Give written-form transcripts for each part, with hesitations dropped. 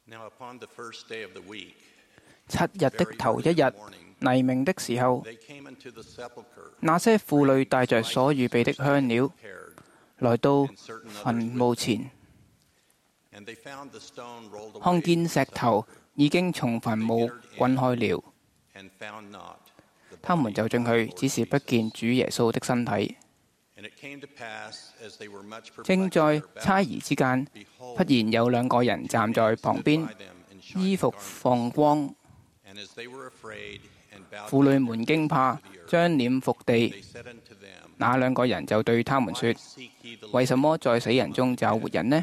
7日的頭一日，黎明的時候，那些婦女帶着所預備的香料，來到墳墓前，看見石頭已經從墳墓滾開了，他們就進去，只是不見主耶穌的身體。正在猜疑之間，忽然有2個人站在旁邊，衣服放光。婦女們驚怕，將臉伏地。那2個人就對他們說：為什麼在死人中找活人呢？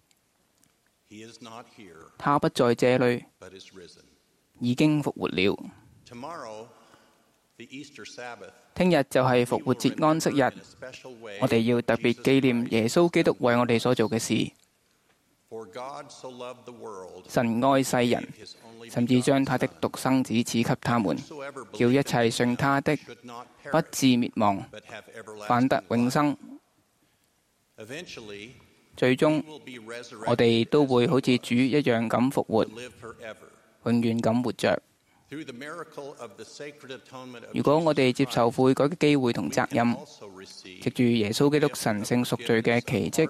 他不在這裏，已經復活了。聽日就係復活節安息日，我哋要特別紀念耶穌基督為我哋所做嘅事。神愛世人，甚至將他的獨生子賜給他們，叫一切信他的不致滅亡，反得永生。最終，我哋都會好似主一樣咁復活，永遠咁活着。如果我哋接受悔改嘅機會同責任，藉住耶穌基督神聖贖罪嘅奇蹟，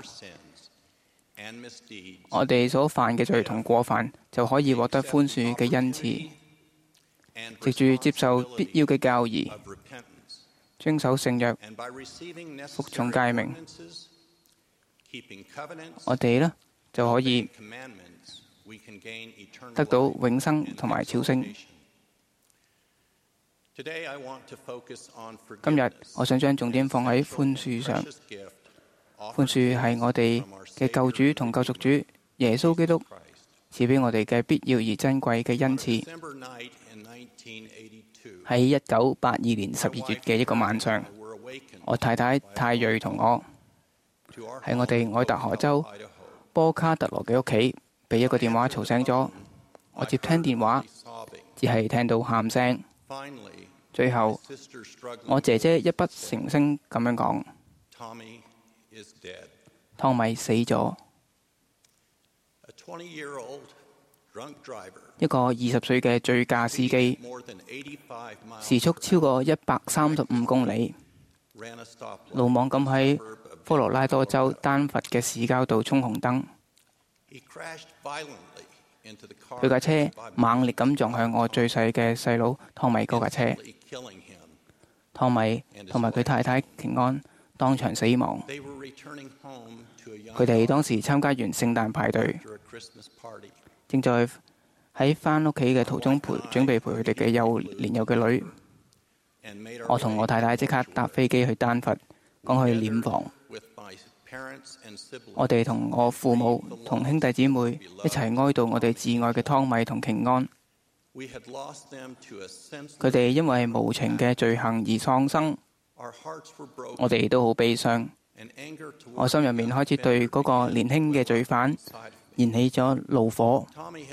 我哋所犯嘅罪同過犯就可以獲得寬恕嘅恩賜。藉住接受必要嘅教義，遵守聖約，服從誡命，我哋呢就可以得到永生同埋超升。今日我想將重點放喺寬恕上。寬恕係我哋嘅救主同救贖主耶穌基督賜俾我哋嘅必要而珍貴嘅恩賜。喺1982年12月嘅一個晚上，我太太泰瑞同我喺我哋愛達荷州波卡特羅嘅屋企，被一個電話嘈醒咗。我接聽電話，只係聽到喊聲。最後，我姐姐泣不成聲咁樣講：湯米死咗。一個20歲嘅醉駕司機，時速超過135公里，魯莽咁喺科羅拉多州丹佛嘅市郊度衝紅燈。佢架車猛烈咁撞向我最細嘅細佬湯米嗰架車，湯米同埋佢太太瓊安當場死亡。佢哋當時參加完聖誕派對，正在喺返屋企嘅途中準備陪佢哋嘅年幼嘅女。我同我太太即刻搭飛機去丹佛，趕去殮房。我哋同我父母同兄弟姊妹一齊哀悼我哋摯愛嘅湯米同瓊安。佢哋因為無情嘅罪行而喪生，我哋都好悲傷。我心入面開始對嗰個年輕嘅罪犯燃起咗怒火。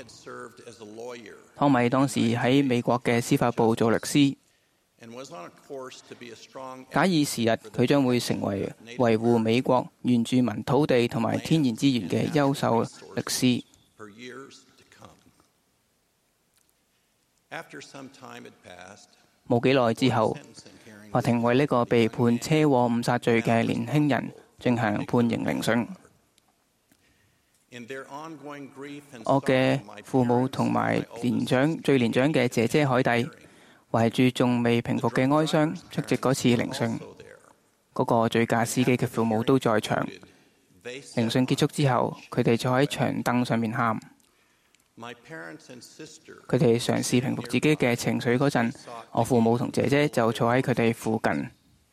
湯米當時喺美國嘅司法部做律師，假以時日，佢將會成為維護美國原住民土地同埋天然資源嘅優秀律師。冇幾耐之後，法庭為呢個被判車禍誤殺罪嘅年輕人進行判刑聆訊。我嘅父母同埋最年長嘅姐姐海蒂，懷住仲未平復嘅哀傷出席嗰次聆訊。嗰個醉駕司機嘅父母都在場。聆訊結束之後，佢哋坐喺長凳上面喊。佢哋嘗試平復自己嘅情緒嗰陣，我父母同姐姐就坐喺佢哋附近。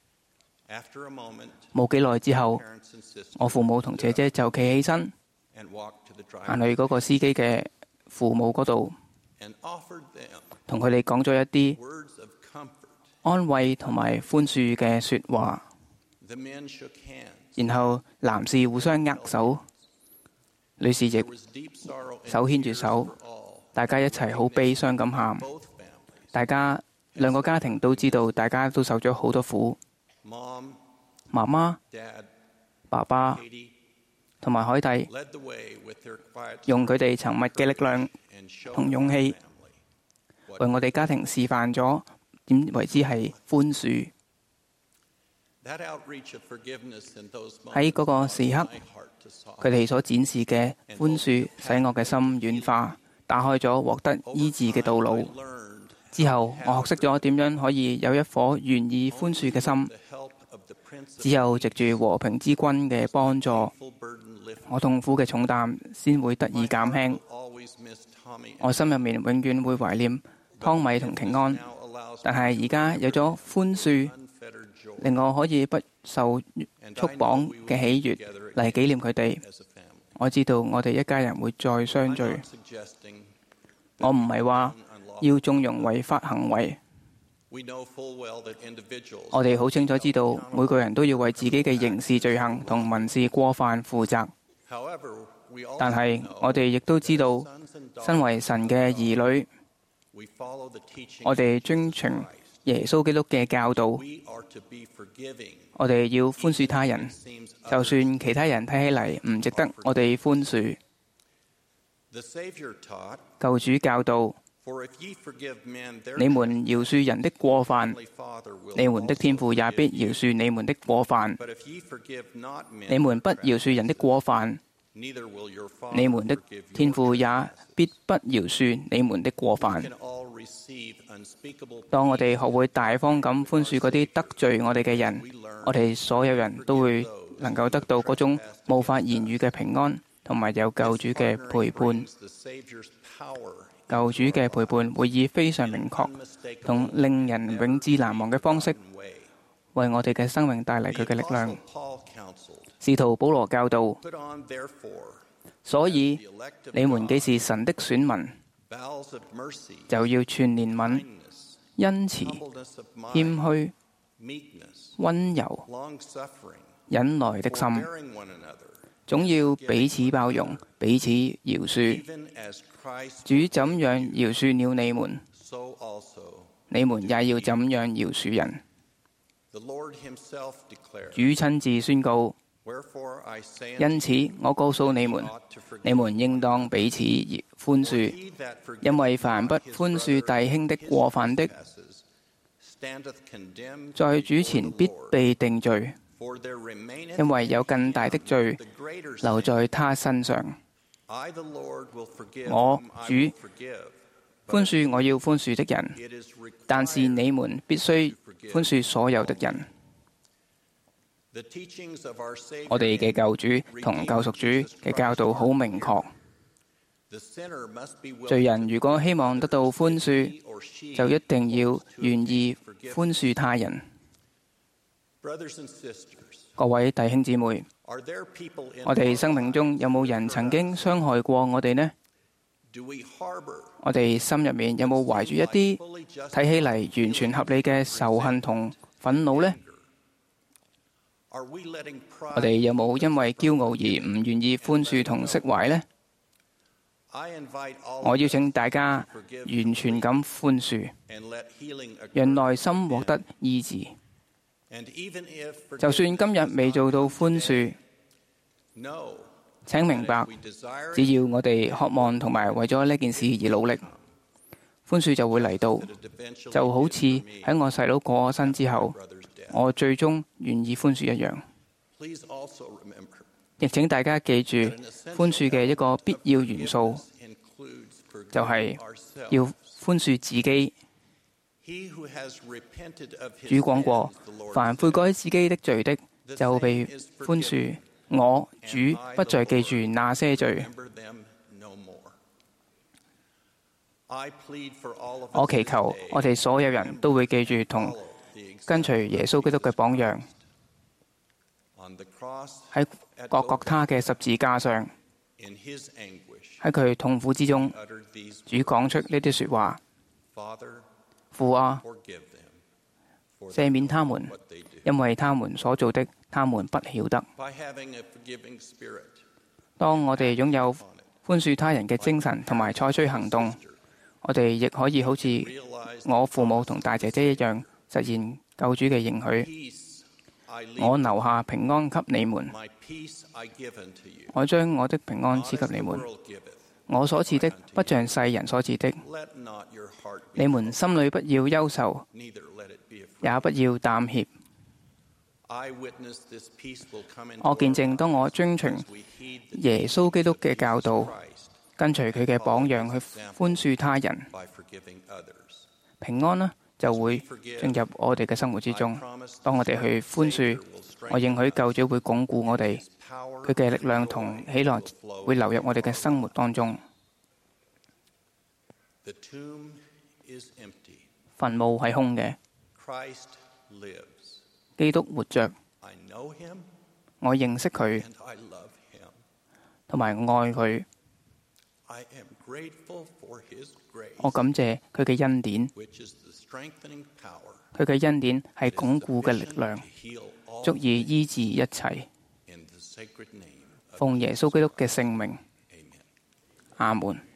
冇幾耐之後，我父母同姐姐就企起身，行去嗰個司機嘅父母嗰度，同佢哋講咗一啲安慰同埋寬恕嘅說話。然後男士互相握手，女士亦手牽住手，大家一齊好悲傷咁喊。兩個家庭都知道，大家都受咗好多苦。媽媽、爸爸、 同埋海蒂，用佢哋沉默嘅力量同勇氣，為我哋家庭示範咗點為之係寬恕。喺嗰個時刻，佢哋所展示嘅寬恕，使我嘅心軟化，打開咗獲得醫治嘅道路。之後，我學識咗點樣可以有一顆願意寬恕嘅心。只有藉住和平之君嘅幫助，我痛苦嘅重擔先會得以減輕。我心入面永遠會懷念湯米同瓊安，但係而家有咗寬恕，令我可以不受束綁嘅喜悅嚟紀念佢哋。我知道我哋一家人會再相聚。我唔係話要縱容違法行為。我哋好清楚知道，每個人都要為自己嘅刑事罪行同民事過犯負責。但係我哋亦都知道，身為神嘅兒女，我哋遵從耶穌基督嘅教導。我哋要寬恕他人，就算其他人睇起嚟唔值得我哋寬恕。救主教導：你們饒恕人的過犯，你們的天父也必饒恕你們的過犯；你們不饒恕人的過犯，你們的天父也必不饒恕你們的過犯。當我哋學會大方咁寬恕嗰啲得罪我哋嘅人，我哋所有人都會能夠得到嗰種無法言語嘅平安，同埋有救主嘅陪伴。救主嘅陪伴會以非常明確同令人永誌難忘嘅方式，為我哋嘅生命帶嚟佢嘅力量。使徒保羅教導：所以你們既是神的選民，就要存憐憫、恩慈、謙虛、溫柔、忍耐的心，總要彼此包容，彼此饒恕。主怎樣饒恕了你們，你們也要怎樣饒恕人。主親自宣告：因此我告訴你們，你們應當彼此寬恕，因為凡不寬恕弟兄的過犯的，在主前必被定罪，因為有更大的罪留在他身上。我主寬恕我要寬恕的人，但是你們必須寬恕所有的人。我哋嘅救主同救贖主嘅教導好明確，罪人如果希望得到寬恕，就一定要願意寬恕他人。各位弟兄姊妹，我哋生命中有冇人曾經傷害過我哋呢？我哋心入面有冇懷住一啲睇起嚟完全合理嘅仇恨同憤怒呢？我哋有冇因為驕傲而唔願意寬恕同釋懷呢？我邀請大家完全咁寬恕，讓內心獲得醫治。就算今日未做到寬恕，請明白，只要我哋渴望同埋為咗呢件事而努力，寬恕就會嚟到。就好似喺我細佬過咗身之後，我最終願意寬恕一樣。亦請大家記住，寬恕嘅一個必要元素，就係要寬恕自己。主講過，凡悔改自己的罪的，就被寬恕。我主不再記住那些罪。我祈求我哋所有人都會記住同跟隨耶穌基督嘅榜樣，喺各各他嘅十字架上，喺佢痛苦之中，主講出呢啲說話：父啊，赦免他們，因為他們所做的，他們不曉得。當我哋擁有寬恕他人嘅精神同埋採取行動，我哋亦可以好似我父母同大姐姐一樣，實現救主嘅應許。 我留下平安給你們，我將我的平安賜給你們。我所賜的不像世人所賜的，你們心裏不要憂愁，也不要膽怯。我見證當我遵循耶穌基督嘅教導，跟隨佢嘅榜樣去寬恕他人，平安呢就會進入我哋嘅生活之中。當我哋去寬恕，我應許救主會鞏固我哋，佢嘅力量同喜樂會流入我哋嘅生活當中。墳墓係空嘅，基督活着，我認識佢，同埋愛佢。我感謝佢嘅恩典，佢嘅恩典係鞏固嘅力量，足以醫治一切。奉耶穌基督嘅聖名，阿門。